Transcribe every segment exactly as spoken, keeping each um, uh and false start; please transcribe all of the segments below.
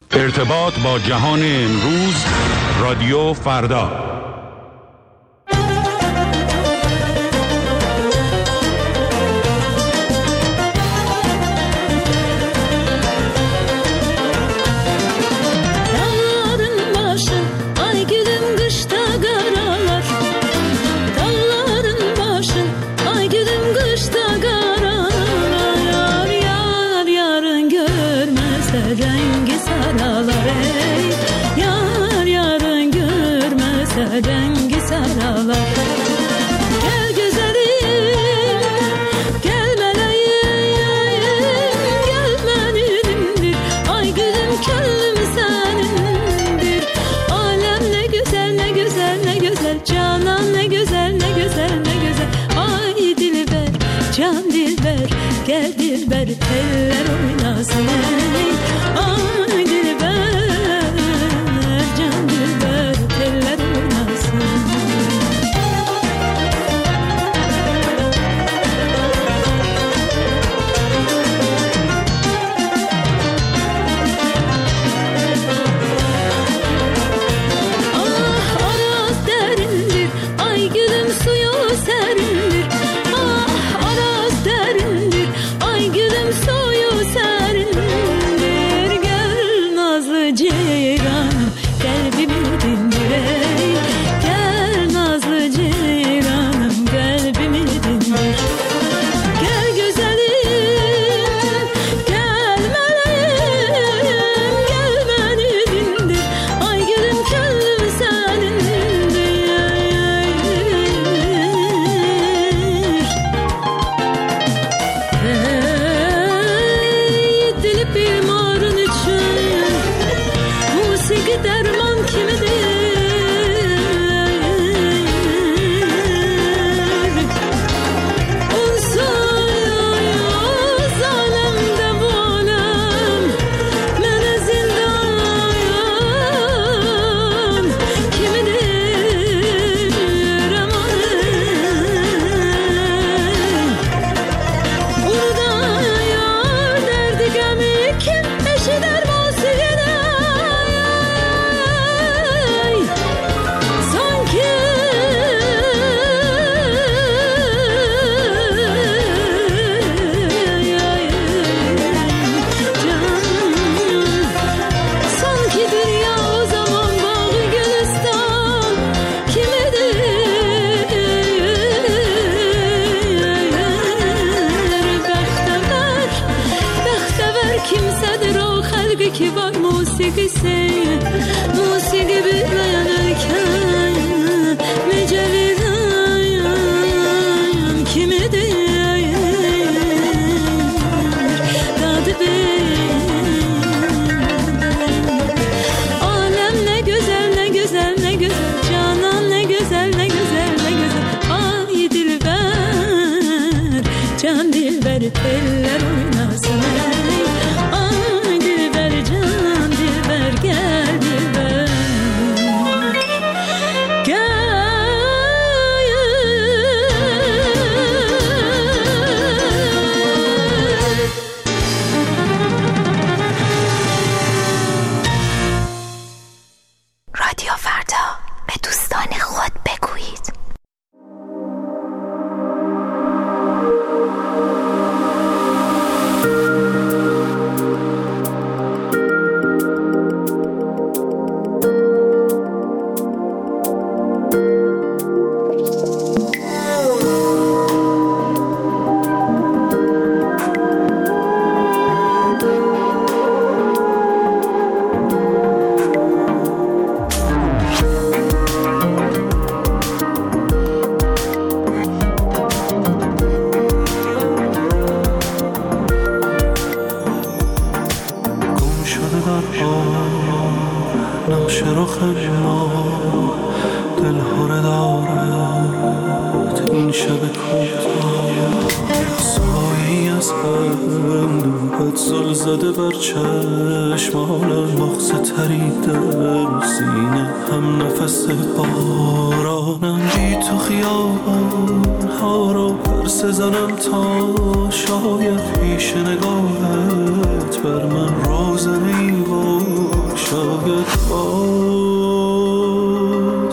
ارتباط با جهان امروز، رادیو فردا. Rengi saralar. Gel güzelim, gel meleğim, gel benimdir. Ay gülüm könlüm senindir. Alem ne güzel, ne güzel, ne güzel. Canan ne güzel, ne güzel, ne güzel. Ay dilber, can dilber, gel dilber, eller oynasın. Ay dilber, can dilber, eller oynasın. Ah araz derindir, ay gülüm suyu serindir. Ah araz derindir, ay gülüm suyu serindir. Gel nazlı ceyranım, kalbimi dindir ey. Gel nazlı ceyranım, kalbimi dindir. Gel güzelim, gel meleğim, gel beni dindir. Ay gülüm könlüm senindir. Ey dilip imarın için musiki derman kimidir? Onsuz alemde bu alem mene zindan kimidir aman? Burada yar derdi gemi kim eşi dermasıyla? Sanki sanki dünya o zaman bağı gülistan kimidir? Bəxtəvər, bəxtəvər kimsədir o xəlqi ki var musiqisi. Musiqi bilməyənərkən necə verəyəm kimidir? Dadı ber. Alem ne güzel, ne güzel, ne güzel. Canan ne güzel, ne güzel, ne güzel. Ay dilber, can dilber, eller oynasın. Ay dilber, can dilber, gel dilber. Gel. رادیو فردا، به دوستان خود بگویید. نقش رخ ما دلهوره دارد این شب کوتاه. سایه‌ای از هم دوبت زل زده بر چشمانم، مغز تریده سینه هم نفس بارانم. بی تو خیابان ها را پرسه زنم تا شاید پیش نگاهت بر من روزنی بود. نیاید باز.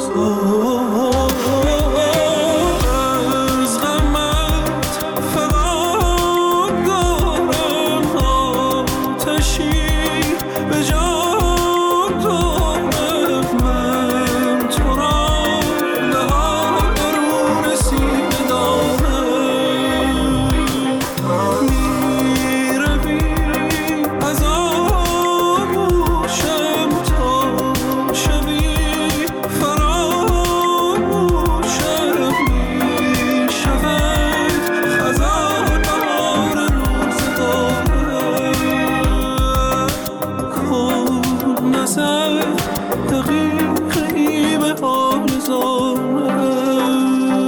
از غمت فقط دارم آتشی به جان دارم، من تو را در درون سینه دارم. میروی از آغوشم تا شبی فراموشم میشود خزان بهار روزگارم. کن نظر دقیقی به آرزوام.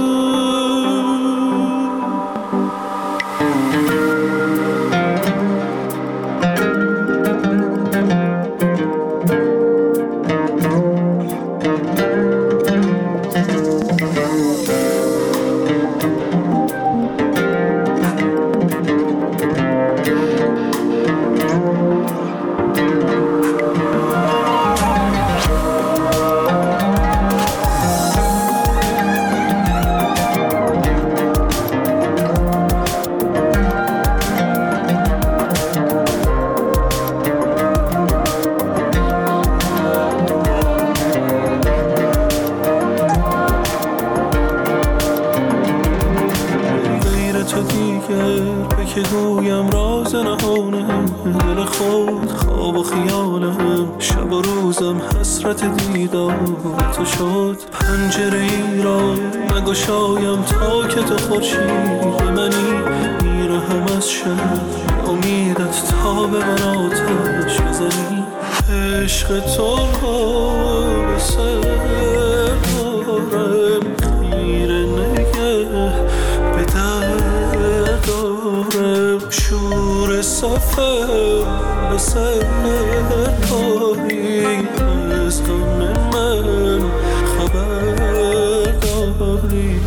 به که گویم راز نهانم، دل خود خواب و خیالم، شب و روزم حسرت دیدار تو شد. پنجره ای را نگشایم تا که تو خورشید منی، میرهم از شب امیدت تا به من آتش بزنی. عشق تو را به سر دارم، خیره نگه به در دارم. شور سفر به سر داری، از غم من خبر داری.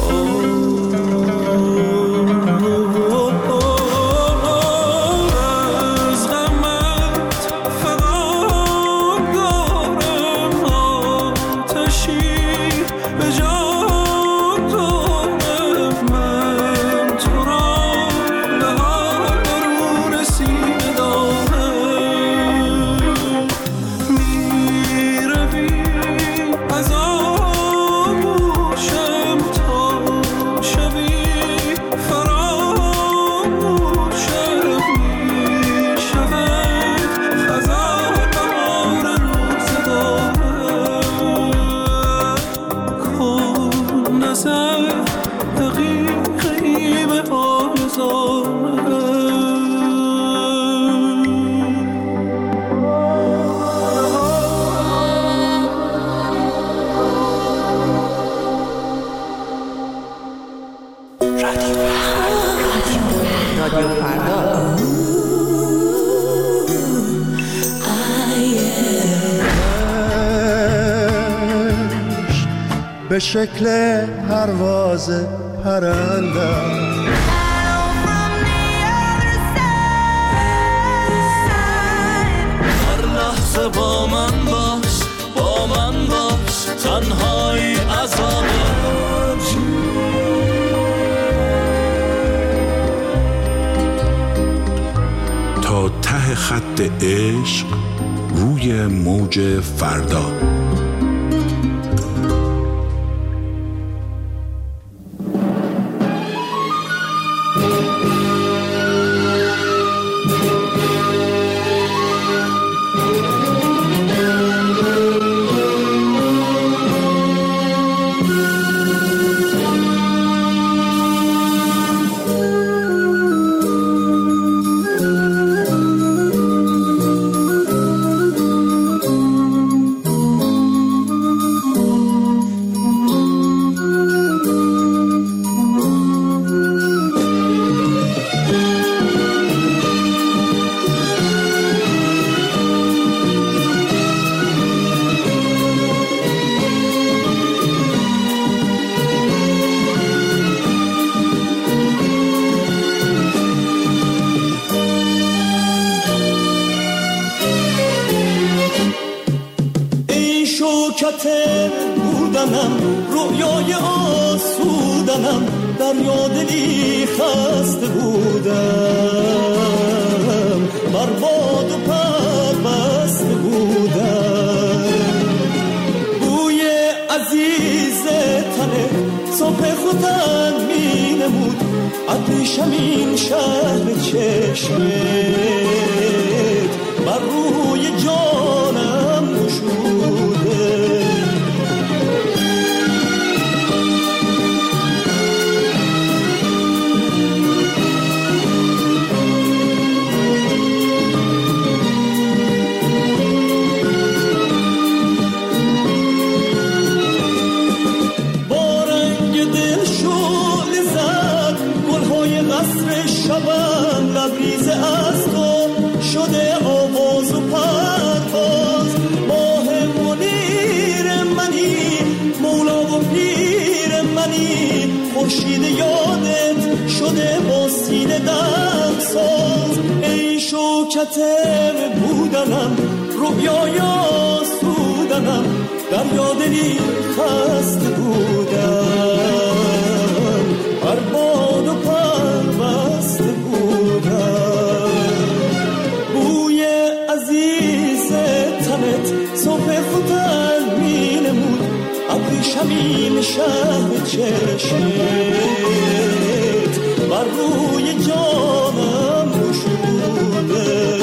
از غمت فقط دارم آتشی به جان دارم، من تو را در درون سینه دارم. میروی از آغوشم تا شبی فراموشم میشود خزان بهار روزگارم. کن نظر دقیقی به آرزوام. رادیو فردا. به شکل پرواز پرندم، هر لحظه با من باش، با من باش، تنهایی عذابه. تا ته خط عشق روی موج فردا. شوکت بودنم، رویای آسودنم، در یادلی خسته بودم، بر باد و پر بسته بودم. بوی عزیز تنه صبح خودم می نمود، ابریشم این شهر چشمت بر روی جانم گشوده. با رنگ دل شعله زد گلهای قصر شبم، لبریز از تو شده آواز و پرواز. ماه منیر منی، مولا و پیر منی، خورشید یادت شده با سینه دم ساز. ای شوکت بودنم، رویای آسودنم، در یادلی خسته بودم، بر باد و پر بسته بودم. بوی عزیز تنت صبح خودم می نمود، ابریشم این شهر چشمت بر روی جانم گشوده.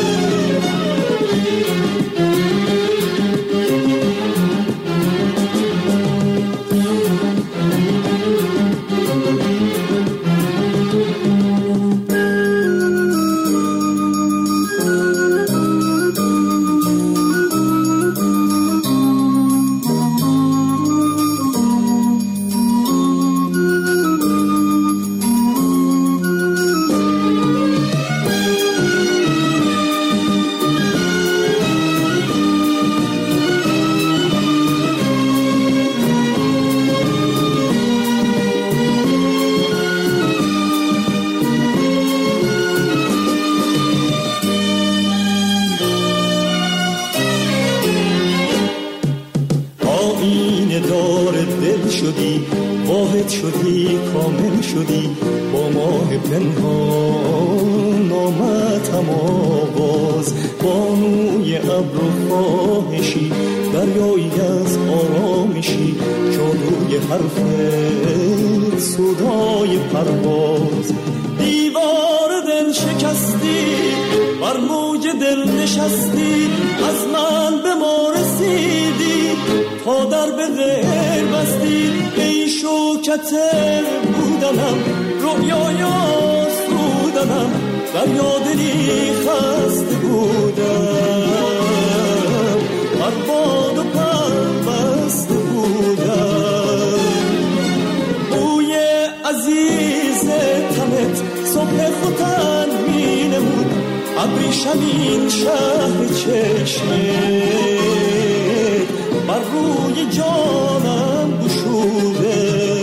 شدی، واحد شدی، کامل شدی، با ماه پنهان نامتم آواز. بانوی ابر و خواهشی، دریایی از آرامشی، جادوی حرفت صدای پرواز. دیوار دل شکستی، بر موج دل نشستی، از من به ما رسیدی، تا در به غیر بستی. ای شوکت بودنم، رویای آسودنم، در یادلی خسته بودم، بر باد و پر بسته بودم. بوی عزیز تنت صبح خودم می نمود، ابریشم این شهر چشمت بر روی جانم گشوده.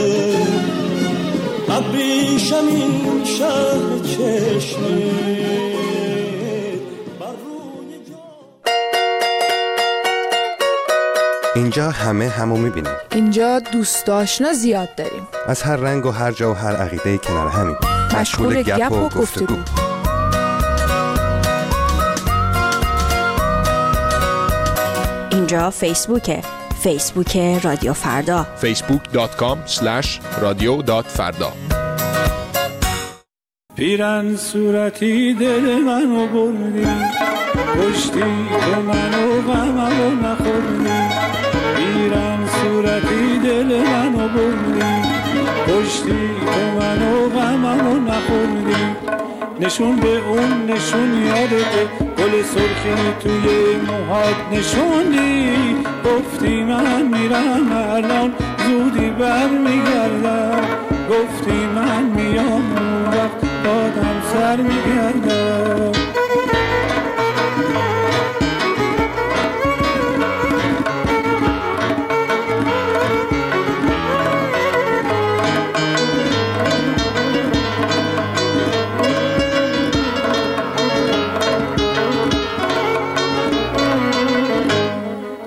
ابریشم این شهر چشمت بر روی جانم. اینجا همه همو میبینیم. اینجا دوست آشنا زیاد داریم، از هر رنگ و هر جا و هر عقیده کنار همیم، مشغول گپ و گفتگو. اینجا فیسبوکه، فیسبوک رادیو فردا، فیسبوک دات کام اسلش رادیو دات فردا. پیرن صورتی دل منو بردی، پشتی به منو غممو نخوردی. پیرن صورتی دل منو بردی، پشتی به منو غممو نخوردی. نشون به اون نشون یادته، گل سرخی توی موهات نشوندی. گفتی من میرم الان زودی بر میگردم، گفتی من میام اون وقت بادم سر میگردم.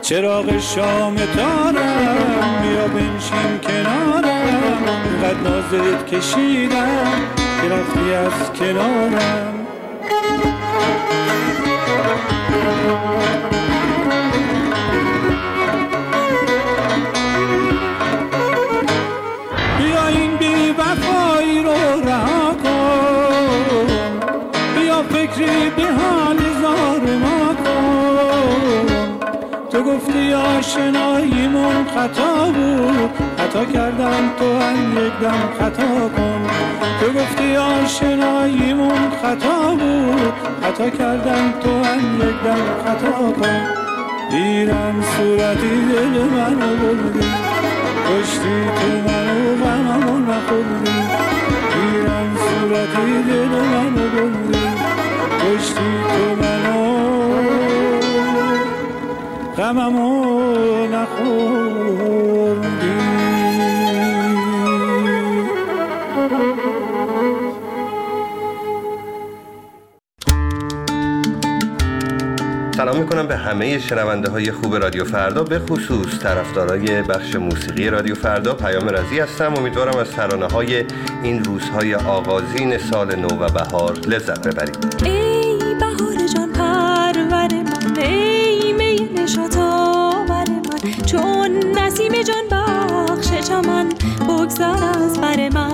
چراغ شام تارم بیا بنشین کنارم، اینقدر نازت کشیدم که رفتی از کنارم. بیا این بی وفایی رو رها کن، بیا فکری به حال زار ما کن. تو گفتی آشناییمون خطا بود، خطا کردم تو هم یک دم خطا کن. تو گفتی آشناییمون خطا بود، خطا کردم تو هم یک دم خطا کن. دیرم صورتی دل منو بردی، کشتی تو منو غممو نخوردی. دیرم صورتی دل منو بردی، کشتی تو منو غممو نخوردی. سلام میکنم به همه شنونده های خوب رادیو فردا، به خصوص طرفدارای بخش موسیقی رادیو فردا. پیام رضی هستم. امیدوارم از ترانه های این روزهای آغازین سال نو و بهار لذت ببرید. ای بهار جان پرور من، ای می نشاط آور من، چون نسیم جان بخش چمن بگذر از بر من.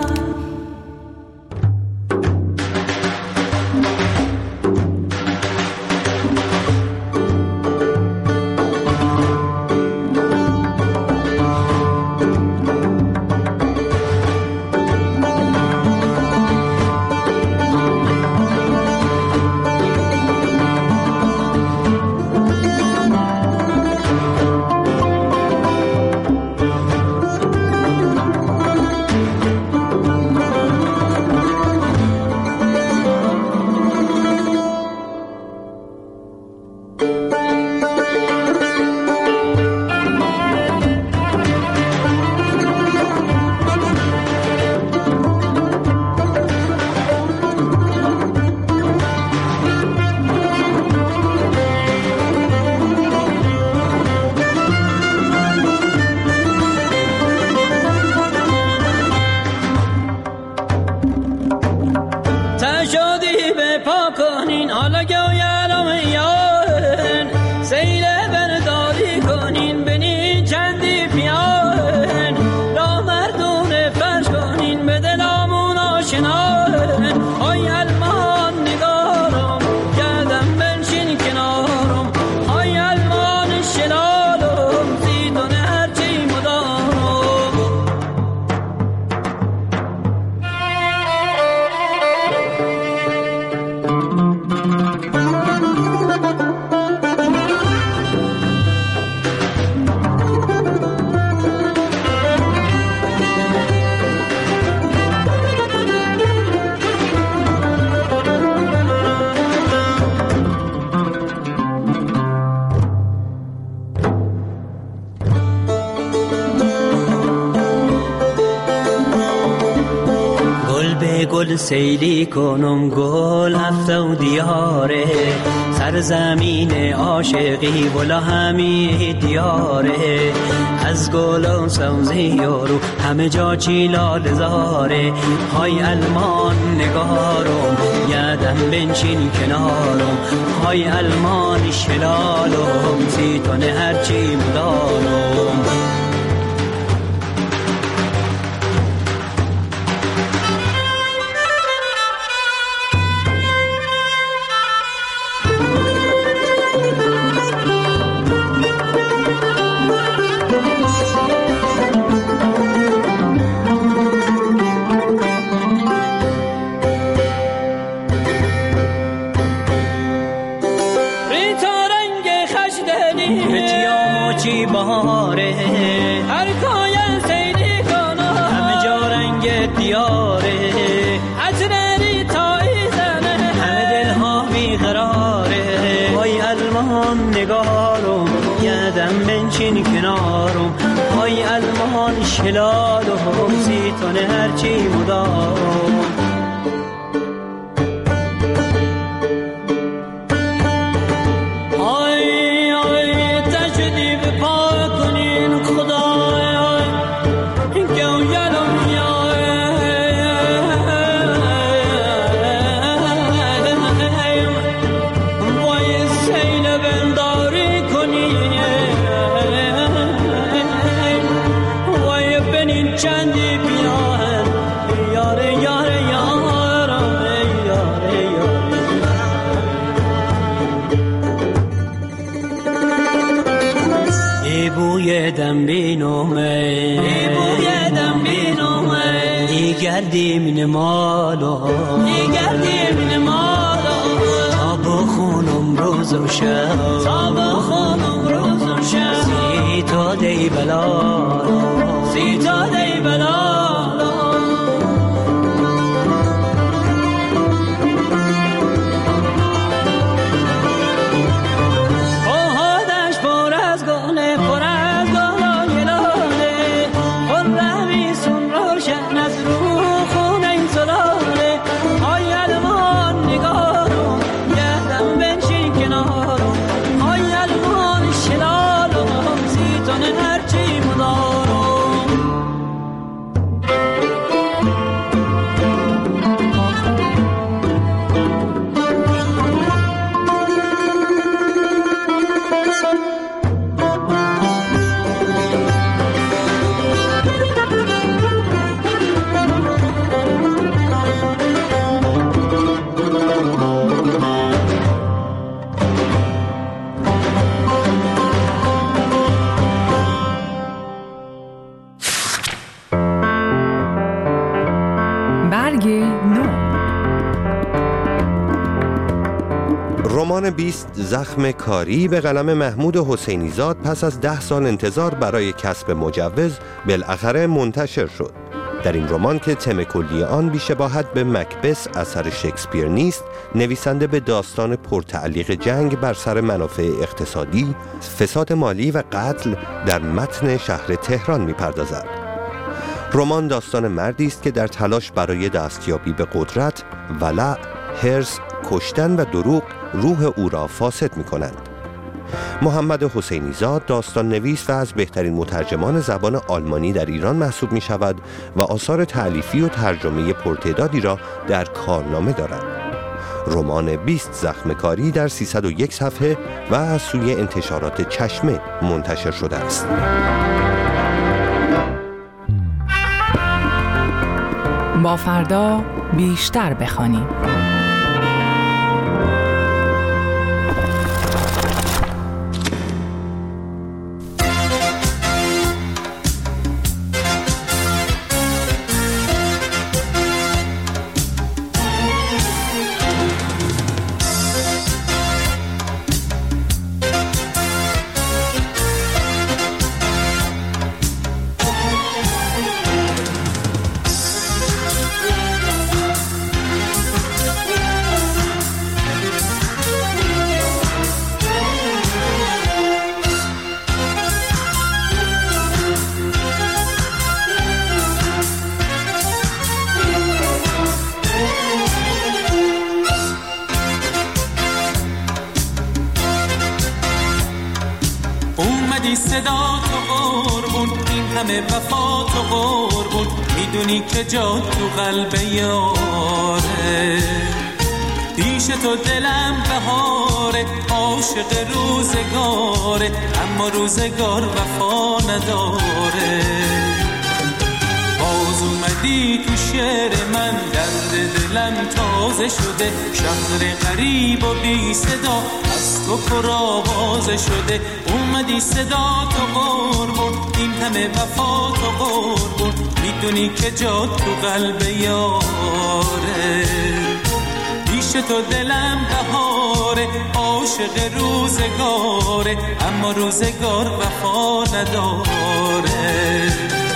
گل سیلی کنم، گل هفته و دیاره، سرزمین عاشقی بلا همی دیاره. از گل و سوزی یارو همه جا چیلال زاره. های المان نگارم یادم بنشین کنارم، های المان شلالم زیتون هرچی مدارم. شلال و زیتون هرچی مدارم. آی آی تشدی گردیم مالو گردیم مالو تا بخونم روز و شب تا بخونم روز و شب سی تا دی بلا سی تا دی بلا رمان بیست زخم کاری به قلم محمود حسینی زاد پس از ده سال انتظار برای کسب مجوز بالاخره منتشر شد. در این رمان که تم کلی آن بی‌شباهت به مکبث اثر شکسپیر نیست، نویسنده به داستان پرتعلیق جنگ بر سر منافع اقتصادی، فساد مالی و قتل در متن شهر تهران می‌پردازد. رمان داستان مردی است که در تلاش برای دستیابی به قدرت، ولع، حرص، کشتن و دروغ روح او را فاسد می‌کنند. محمد حسینی زاد داستان نویس و از بهترین مترجمان زبان آلمانی در ایران محسوب می شود و آثار تألیفی و ترجمه پرتعدادی را در کارنامه دارد. رمان بیست زخم کاری در سیصد و یک صفحه و از سوی انتشارات چشمه منتشر شده است. با فردا بیشتر بخوانیم. صدا تو قربون این همه وفا تو قربون میدونی که جا تو قلب یاره پیش تو دلم بهاره عاشق روزگاره اما روزگار وفا نداره باز اومدی تو شعر من درد دلم تازه شده شهر غریب و بی صدا از تو پر آوازه شده اومدی صدا تو قربون این همه وفا تو قربون میدونی که جا تو قلب یاره پیش تو دلم بهاره عاشق روزگاره اما روزگار وفا نداره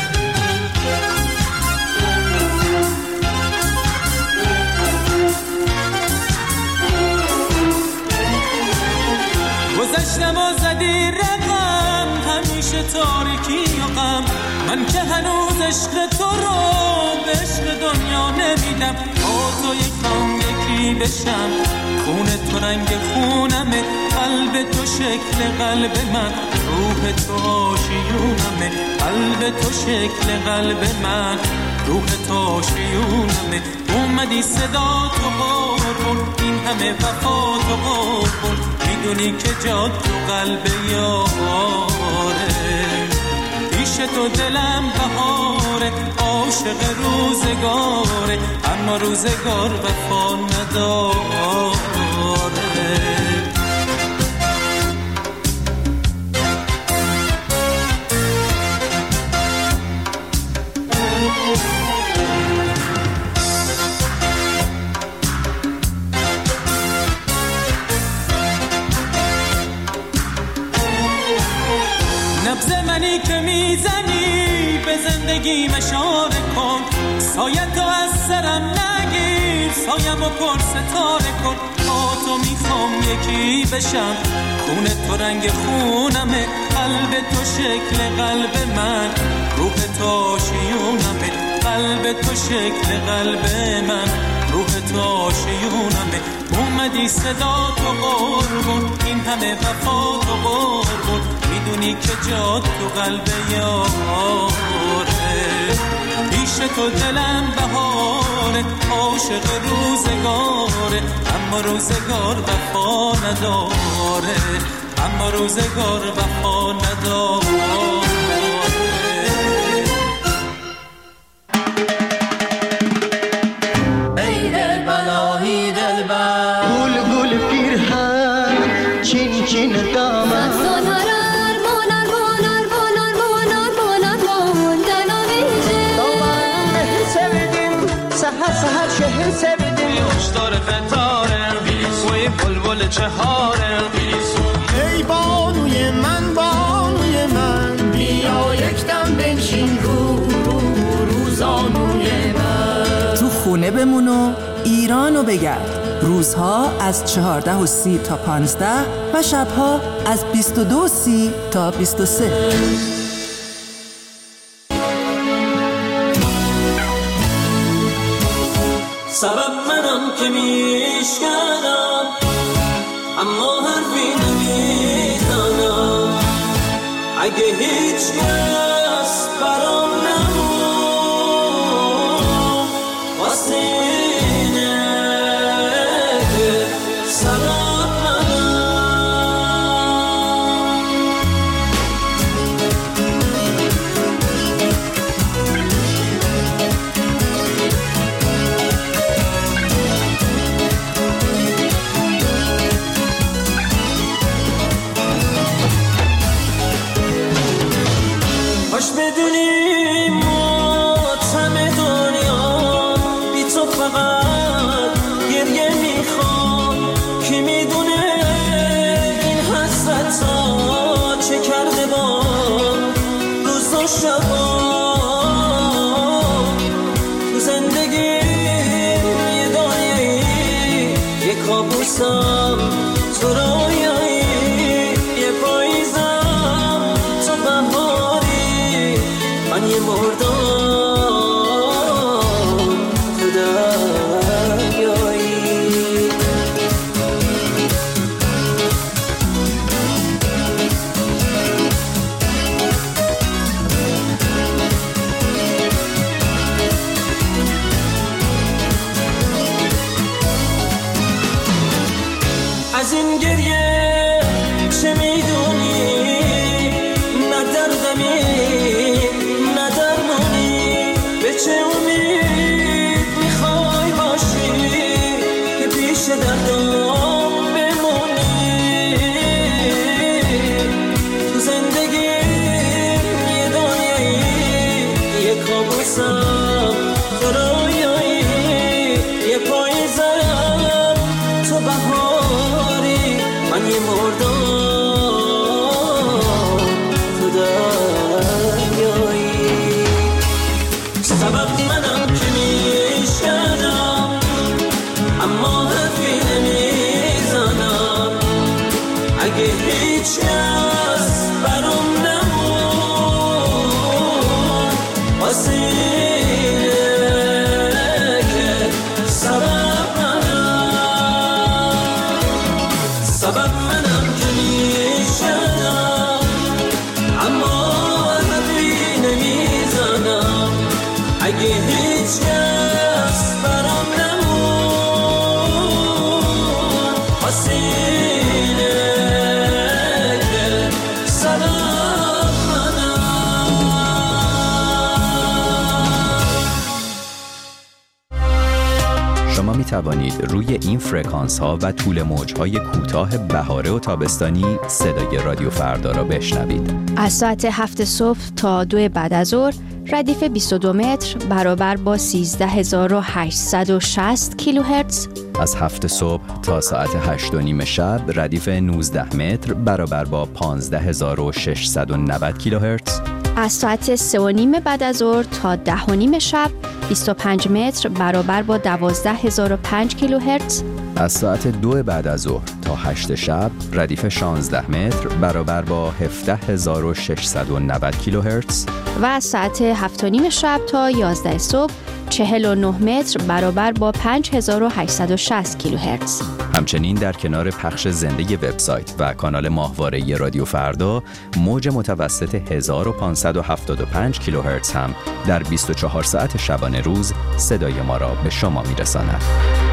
گذشتم و زدی رقم همیشه تاریکی و غم من که هنوز عشق تو رو به عشق دنیا نمیدم تا تو یک خام یکی بشم خون تو رنگ خونمه قلب تو شکل قلب من، روح تو آشیونمه. قلب تو شکل قلب من، روح تو آشیونمه. اومدی صدا تو قربون، این همه وفا تو قربون، میدونی که جا تو قلب یاره. پیش تو دلم بهاره، عاشق روزگاره، اما روزگار وفا نداره. نبض منی که میزنی به زندگی اشاره کن، سایه تو از سرم نگیر، سایم و پر ستاره کن. با تو میخوام یکی بشم، خون تو رنگ خونمه. قلب تو شکل قلب من، روح تو آشیونمه. قلب تو شکل قلب من، روح تو آشیونمه. اومدی صدا تو قربون، این همه وفا تو قربون، میدونی که جا تو قلب یاره. پیش تو دلم بهاره، عاشق روزگاره، اما روزگار وفا نداره، اما روزگار وفا نداره. ای دل بلایی دل بر گل گل پیرهن چین چین دامن سهر شهر سبدیم خوشدار فتاره وی بلبل چهاره. ای بانوی من بانوی من بیا یک دم بنشین رو رو روزانوی من. تو خونه بمون و ایرانو بگرد. روزها از چهارده و سی تا پانزده و شبها از بیست و دو و سی تا بیست و سه. سبب منم که میشکنم اما حرفی نمیزنم. اگه هیچ کس برام نمون واسه اینه که سبب کاش بدونی ماتم دنیا بی تو فقط گریه میخوام. کی میدونه این حسرت ها چه کرده با روز و شبا. تو زندگی یه دنیایی یه کابوسم، تو رویایی یه پاییزم، تو بهاری من یه مردم تو دریایی. از این گریه چه میدونی؟ نه دردمی نه درمانی، به چه امید میخوای باشی که پیش دردم بمونی؟ تو زندگی یه دنیایی یه کابوسم، تو رویایی یه پاییزم، تو بهاری من یه مردم تو دریایی. سبب منم که میشکنم اما حرفی نمیزنم. اگه هیچ کس برام نمون واسه اینه که سبب منم، سبب منم که توانید روی این فرکانس ها و طول موج های کوتاه بهاره و تابستانی صدای رادیو فردا را بشنوید. از ساعت هفت صبح تا دو بعد از ظهر ردیف بیست و دو متر برابر با سیزده هزار و هشتصد و شصت کیلوهرتز. از هفت صبح تا ساعت هشت و نیم شب ردیف نوزده متر برابر با پانزده هزار و ششصد و نود کیلوهرتز. از ساعت سه و نیم بعد از ظهر تا ده و نیم شب بیست و پنج متر برابر با دوازده هزار و پنج کیلوهرتز. از ساعت دو بعد از ظهر تا هشت شب ردیف شانزده متر برابر با هفده هزار و ششصد و نود کیلوهرتز. و از ساعت هفت و نیم شب تا یازده صبح چهل و نه متر برابر با پنج هزار و هشتصد و شصت کیلوهرتز. همچنین در کنار پخش زنده وبسایت و کانال ماهواره رادیو فردا، موج متوسط هزار و پانصد و هفتاد و پنج کیلوهرتز هم در بیست و چهار ساعت شبانه روز صدای ما را به شما میرساند.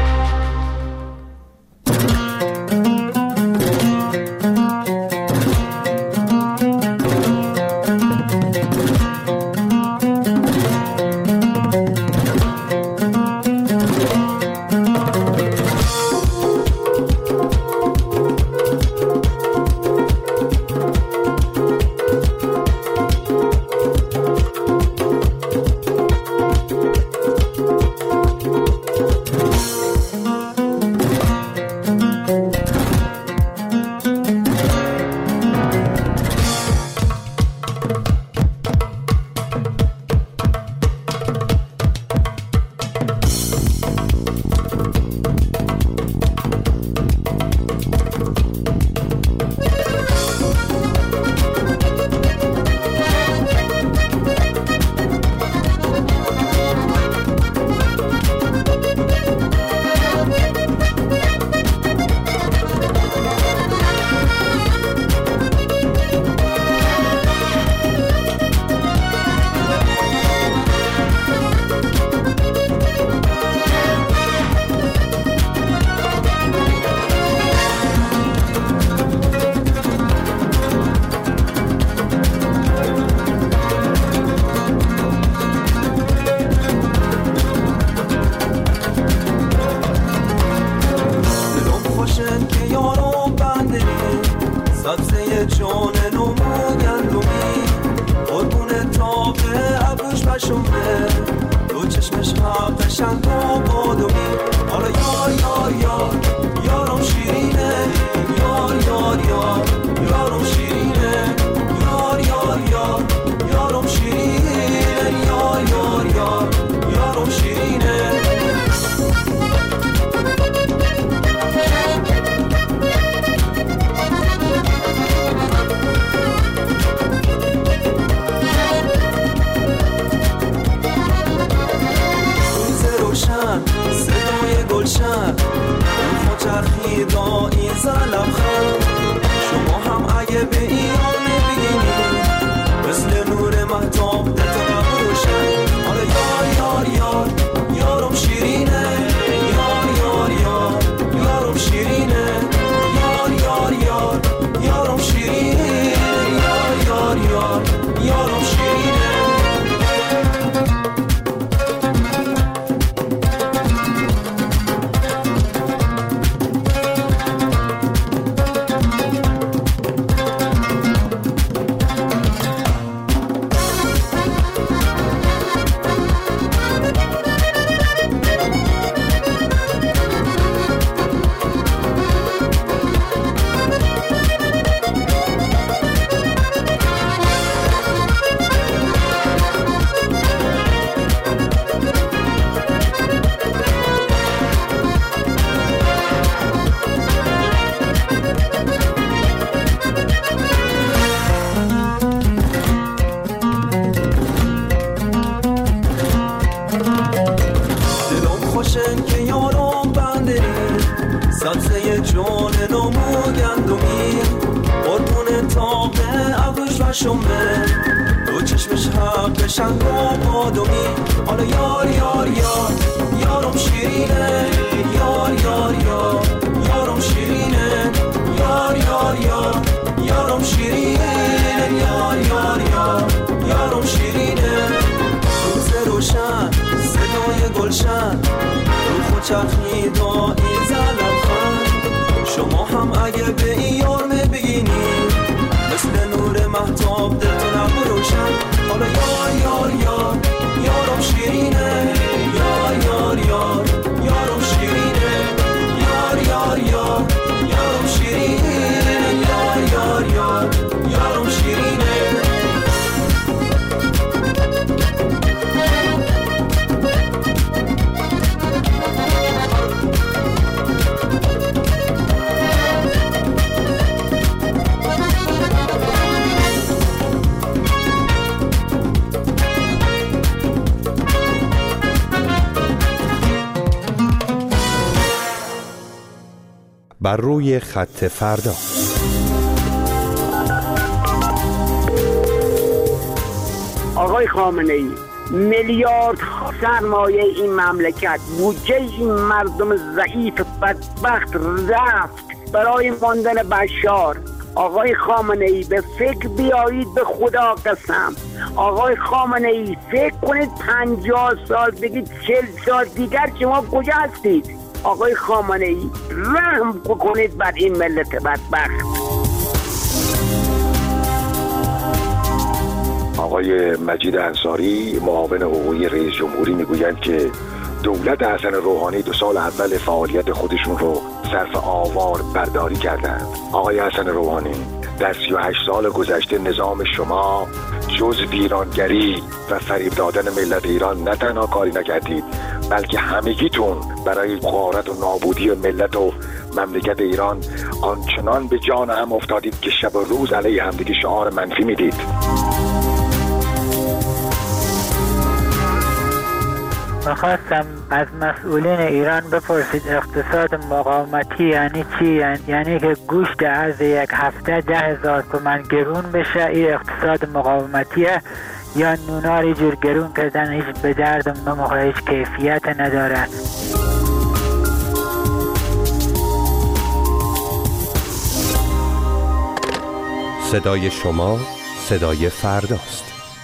شمه دو چشمش حق شنگ و بادومی حالا یار یار یار یارم شیرینه یار یار یار یارم شیرینه یار یار یار یارم شیرینه یار یار یار یارم شیرینه روز روشن صدای گلشن رو خود چرخی کنی تا این زلب خند. شما هم اگه به این یار میبینی مثل نور مهتاب دلتو نبروشن. حالا یار یار یار یارم شیرینه، یار یار یار یارم شیرینه، یار یار یار یارم شیرینه، یار یار یار یارم شیرینه. بر روی خط فردا. آقای خامنه ای، میلیارد سرمایه این مملکت، بودجه این مردم ضعیف بدبخت رفت برای ماندن بشار. آقای خامنه ای به فکر بیایید، به خدا قسم. آقای خامنه ای فکر کنید پنجاه سال بگید چل سال دیگر شما کجا هستید؟ آقای خامنه ای رحم بکنید بر این ملت بدبخت. آقای مجید انصاری معاون حقوقی رئیس جمهوری میگویند که دولت حسن روحانی دو سال اول فعالیت خودشون رو صرف آوار برداری کردند. آقای حسن روحانی، در سی و هشت سال گذشته نظام شما جز ویرانگری و فریب دادن ملت ایران نه تنها کاری نکردید، بلکه همگیتون برای غارت و نابودی ملت و مملکت ایران آنچنان به جان هم افتادید که شب و روز علیه همدیگه شعار منفی میدید. میخواستم از مسئولین ایران بپرسید اقتصاد مقاومتی یعنی چی؟ یعنی که گوشت عرض یک هفته ده هزار تومن گرون بشه، این اقتصاد مقاومتیه؟ یا نوناری جور گرون کردن هیچ به درد نمیخوره، هیچ کیفیت نداره؟ صدای شما صدای فرداست.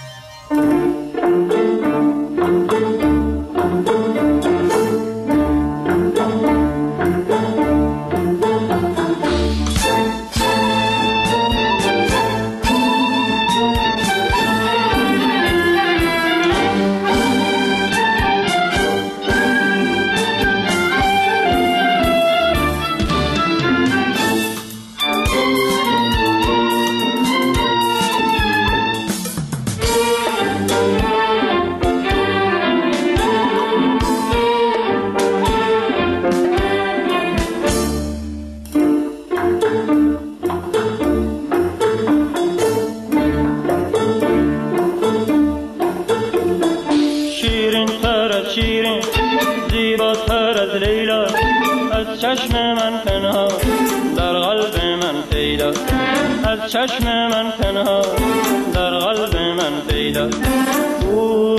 چشم من پنهان در قلب من پیدا، از چشم من پنهان در قلب من پیدا. او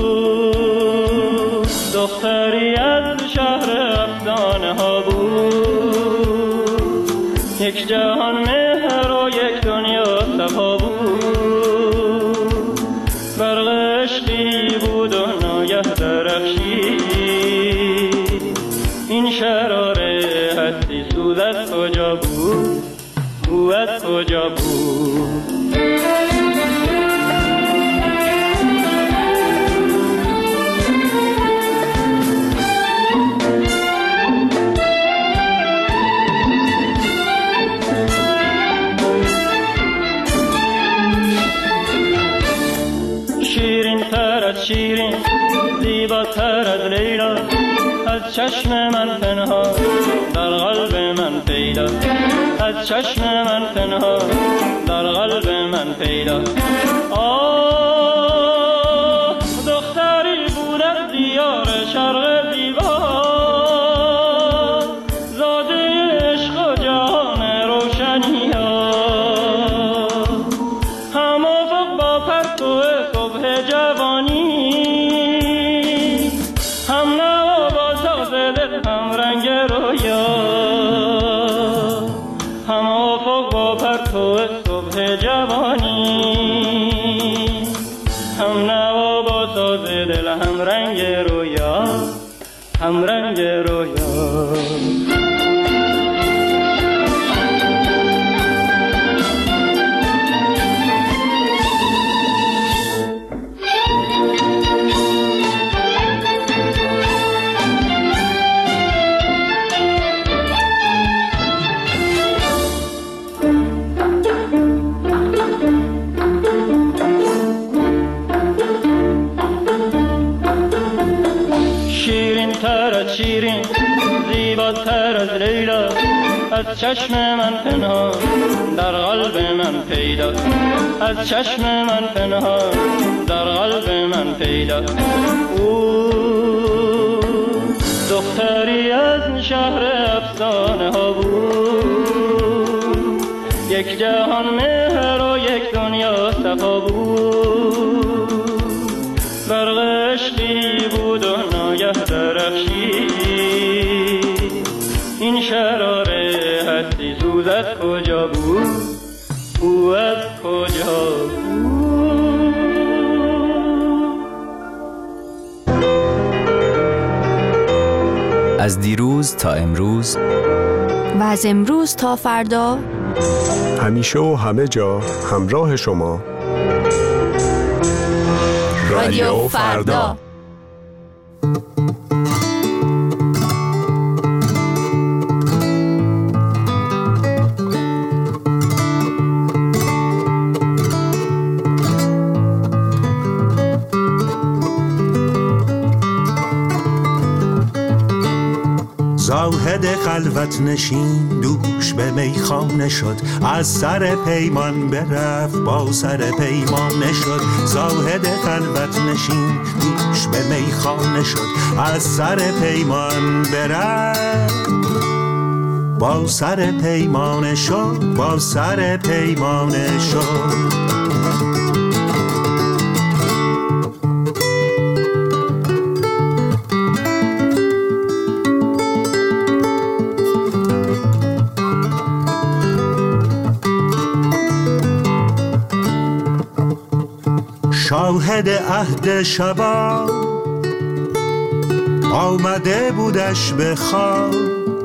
دختری از شهر افسانه ها بود، یک جهان مهر و یک دنیا صفا بود. برق عشقی بود و ناگه درخشید، این شراره هستی سود از کجا بود، او از کجا بود. شیرین تر از شیرین، زیباتر از لیلا، از چشم من پنهان در قلب من پیدا، از چشم من پنهان در قلب من پیدا. آه دختری بود از دیار شرق زیبا، زاده عشق و جهان روشنی ها، هم افق با پرتو صبح جوانی، هم نوا با ساز دل، هم رنگ رویا، هم افق با پرتو صبح جوانی، هم نوا با ساز دل، هم رنگ رویا، همرنگ رویا. شیرین زیباتر از لیلا، از چشم من پنهان در قلب من پیدا، از چشم من پنهان در قلب من پیدا. او دختری از شهر افسانه ها بود، یک جهان مهر و یک دنیا صفا بود. برق عشقی بود و ناگه درخشید، این شرار هستی سوزد کجا بود، او از کجا بود. از دیروز تا امروز و از امروز تا فردا، همیشه و همه جا همراه شما رادیو فردا. زاهد خلوت نشین دوش به میخانه شد، از سر پیمان برفت با سر پیمانه شد. زاهد خلوت نشین دوش به میخانه شد، از سر پیمان برفت با سر پیمانه شد، با سر پیمانه شد. شاهد عهد شباب آمده بودش به خواب،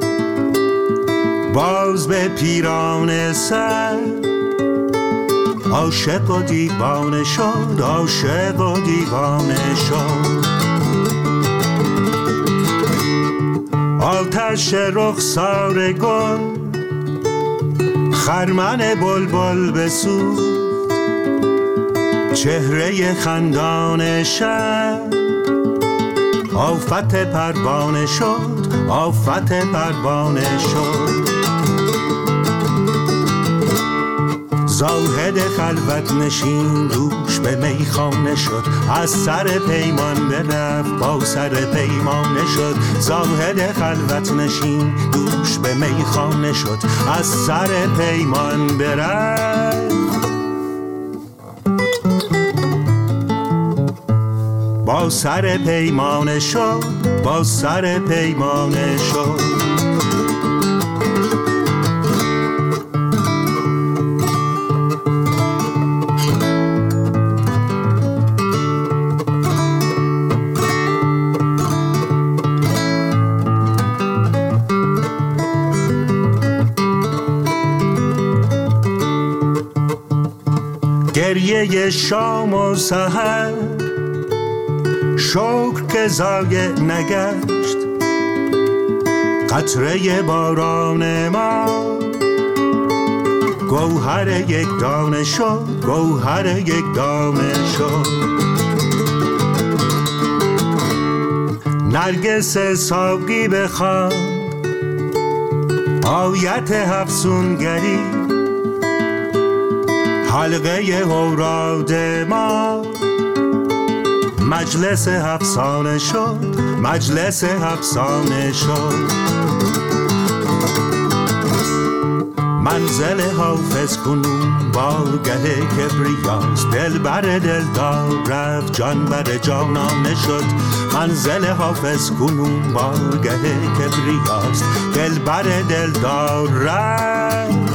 باز به پیران سر عاشق و دیوانه شد، عاشق و دیوانه شد. آتش رخسار گل خرمن بلبل بسوز، چهره خندان شب آفت پروانه شد، آفت پروانه شد. زاهد خلوت نشین دوش به میخانه شد، از سر پیمان برفت با سر پیمانه شد. زاهد خلوت نشین دوش به میخانه شد، از سر پیمان برفت با سر پیمانه شد، با سر پیمانه شد. گریه شام و سحر شکر که ضایع نگشت، قطره باران ما گوهر یک دانه شد، گوهر یک دانه شد. نرگس ساقی بخوان آیت افسونگری، حلقه اوراد ما مجلس افسانه شد، مجلس افسانه شد. منزل حافظ کنون بارگه کبریاست، دل بر دل دار رفت جان بر جانانه شد. منزل حافظ کنون بارگه کبریاست، دل بر دل دار رفت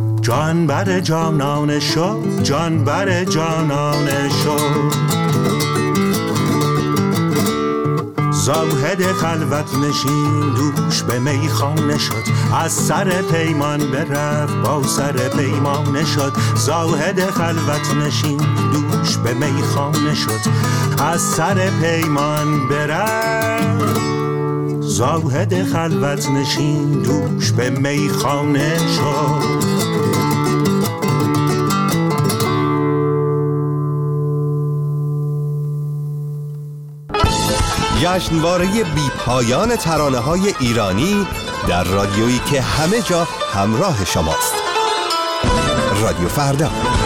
جان بر جانانه شد، جان بر جانانه شد. زاهد خلوت نشین دوش به میخانه شد، از سر پیمان برفت با سر پیمانه شد. زاهد خلوت نشین دوش به میخانه شد، از سر پیمان برفت. زاهد خلوت نشین دوش به میخانه شد. جشنواره بی پایان ترانه‌های ایرانی در رادیویی که همه جا همراه شماست. رادیو فردا.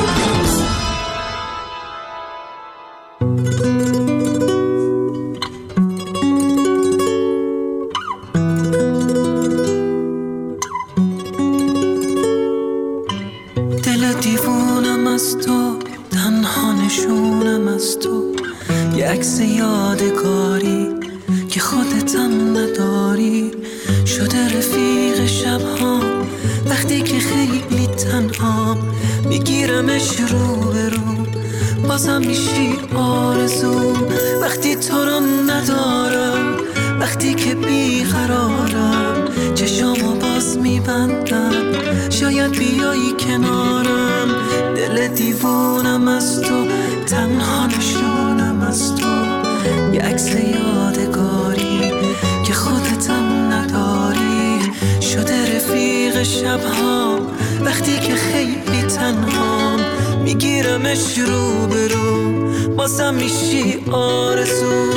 دل دیوونم از تو، تنها نشونم از تو، یه عکس یادگاری که خودتم نداری. شده رفیق شبها وقتی که خیلی تنها، میگیرمش رو به رو بازم میشی آرزو. وقتی تو رو ندارم، وقتی که بیقرارم، چشامو باز میبندم شاید بیایی کنارم. دل دیوونم از تو، تنها نشونم از تو، یه عکس یادگاری که خودتم نداری. شده رفیق شبها وقتی که خیلی تنهام، میگیرمش رو به رو بازم میشی آرزو.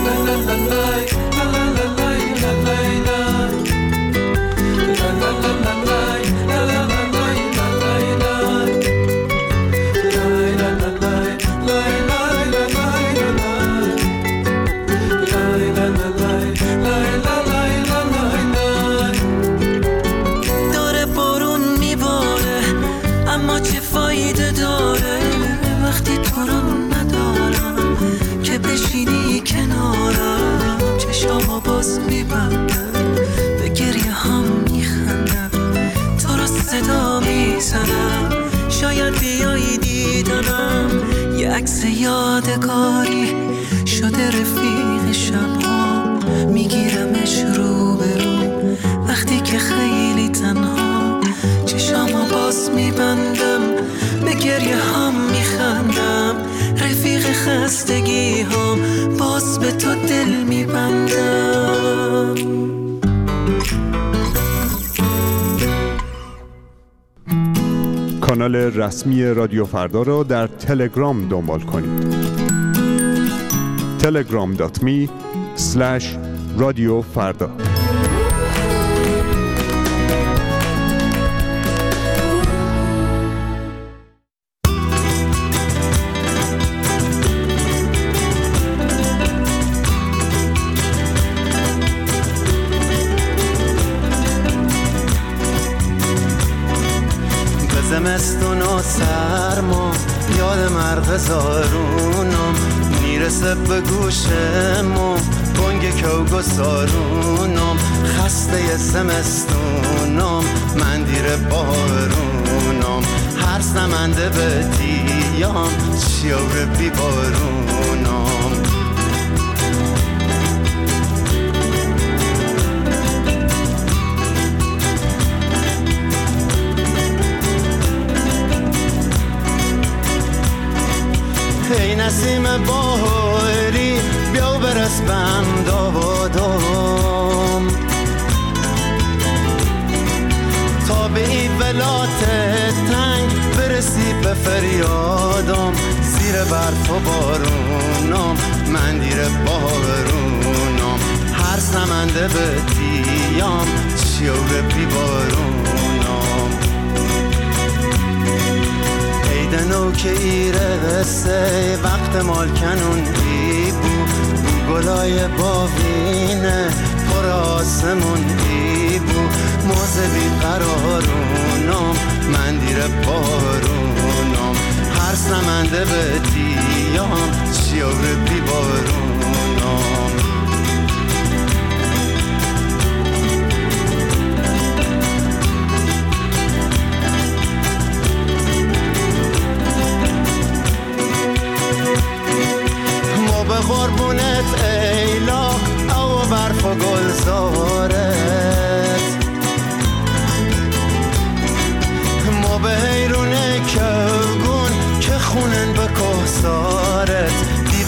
داره بارون میباره اما چه فایده داره وقتی تو رو ندارم که بشینی کنارم. چشامو باز میبندم به گریه هم میخندم، تو رو صدا میزنم شاید بیایی دیدنم. یه عکس یادگاری شده رفیق شبها، میگیرمش رو به رو وقتی که خیلی تنها. چشامو باز میبندم به گریه هم میخندم، رفیق خستگی هم باز به تو دل میبندم. کانال رسمی رادیو فردا را در تلگرام دنبال کنید. تلگرام دات می اسلش رادیو فردا. زمستون و سرما یاد مرغ زارونم میرسه به گوشم، گنگ کوگ و سارونم خسته زمستونم، من دیر بارونم هر سمنده به دیام چیور بی بارونم. ای نسیم بهاری بیا برس بم دادم، تا به این ولات تنگ برسی به فریادم. زیر برف و بارونم من دیر بارونم، هر سمنده به دیام چیور بی بارونم. دنو که ایرسه وقت مالکنون ای بو گلای باوینه پر آسمون ای بو موزه بی قرارونم من دیر بارونم، هر سمنده به دیام چیور بی بارونم. قربونت ایلا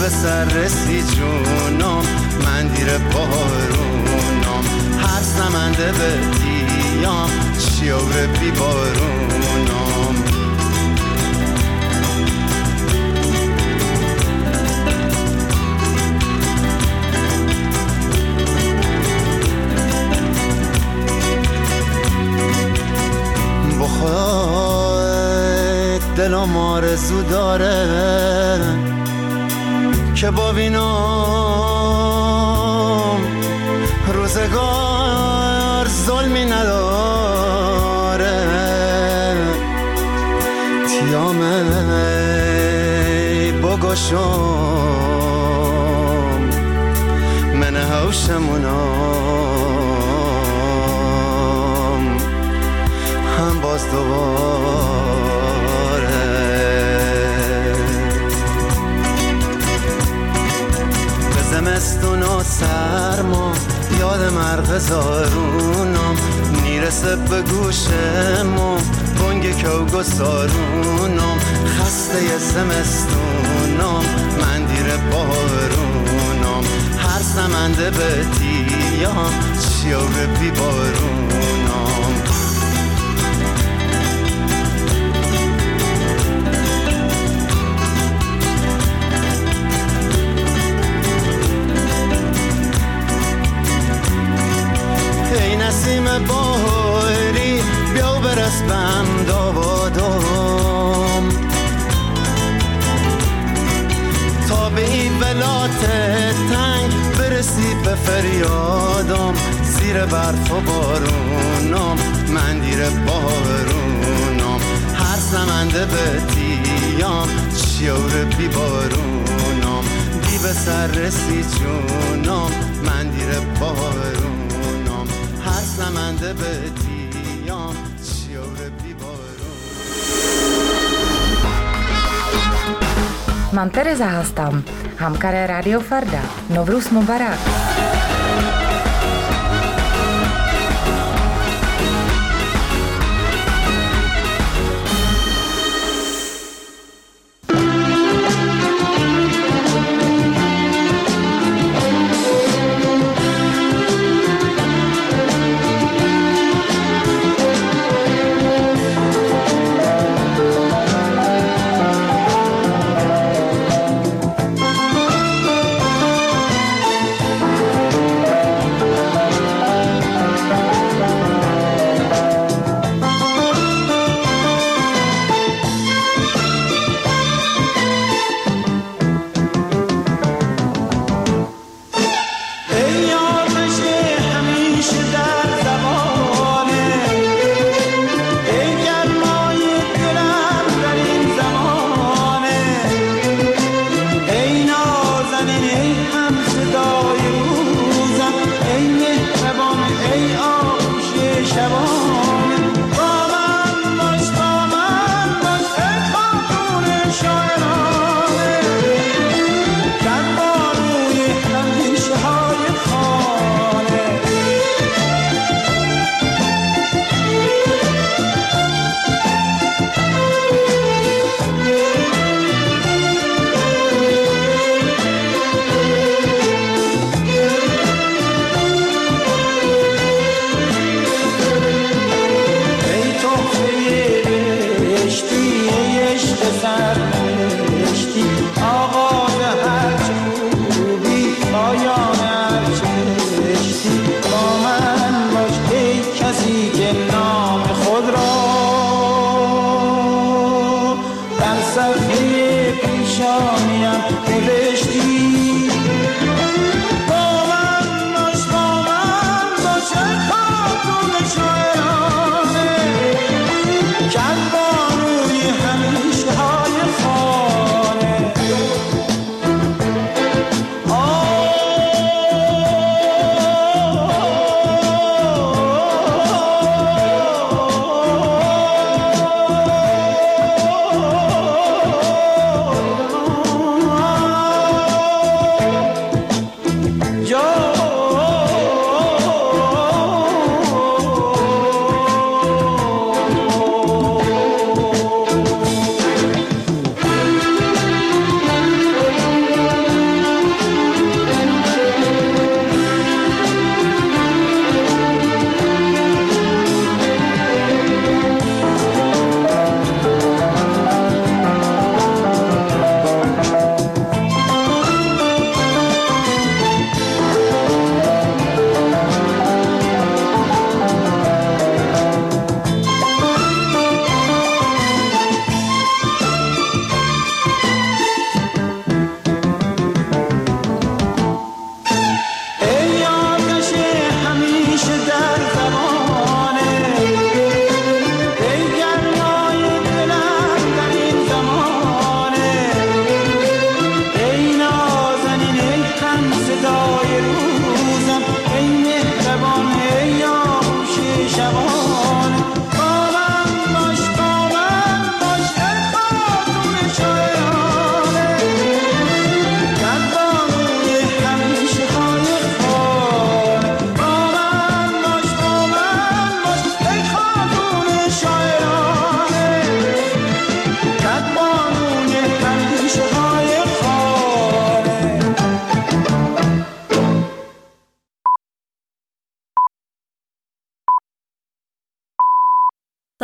به سر رسی جونم من دیر بارونم هر سمنده به دیام شیور بی بارونم بخواد دلم آرزو داره که ببینم روزگار ظلمی نداره تیامه بگشم من هوشمونم هم باز دوباره به زمستون و سرما یاد مرغ زارونم میرسه به گوشم و بانگ کوگو سارونم خسته زمستونم من دیر بارونم هر سمنده به دیام شیور بی بارونم نسیم باری بیا برس بم دادم تا به این ولات تنگ برسی به فریادم زیر برف و بارونم من دیر بارونم هر سمنده به دیام شیور بی بارونم بی به سر رسی جونم من دیر بارونم هر سمنده به دیام شیور بی بارون. Mám Tereza Hastam, hamkare Radio Farda. Novruz Mubarak.